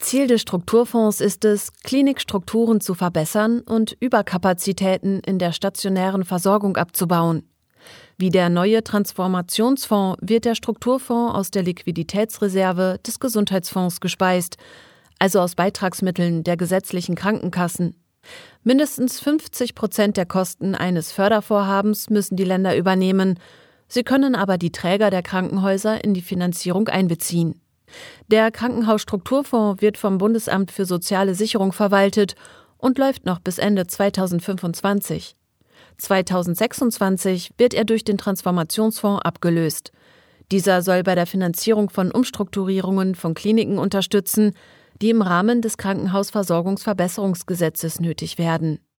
Ziel des Strukturfonds ist es, Klinikstrukturen zu verbessern und Überkapazitäten in der stationären Versorgung abzubauen. Wie der neue Transformationsfonds wird der Strukturfonds aus der Liquiditätsreserve des Gesundheitsfonds gespeist, also aus Beitragsmitteln der gesetzlichen Krankenkassen. Mindestens 50% der Kosten eines Fördervorhabens müssen die Länder übernehmen. Sie können aber die Träger der Krankenhäuser in die Finanzierung einbeziehen. Der Krankenhausstrukturfonds wird vom Bundesamt für Soziale Sicherung verwaltet und läuft noch bis Ende 2025. 2026 wird er durch den Transformationsfonds abgelöst. Dieser soll bei der Finanzierung von Umstrukturierungen von Kliniken unterstützen, die im Rahmen des Krankenhausversorgungsverbesserungsgesetzes nötig werden.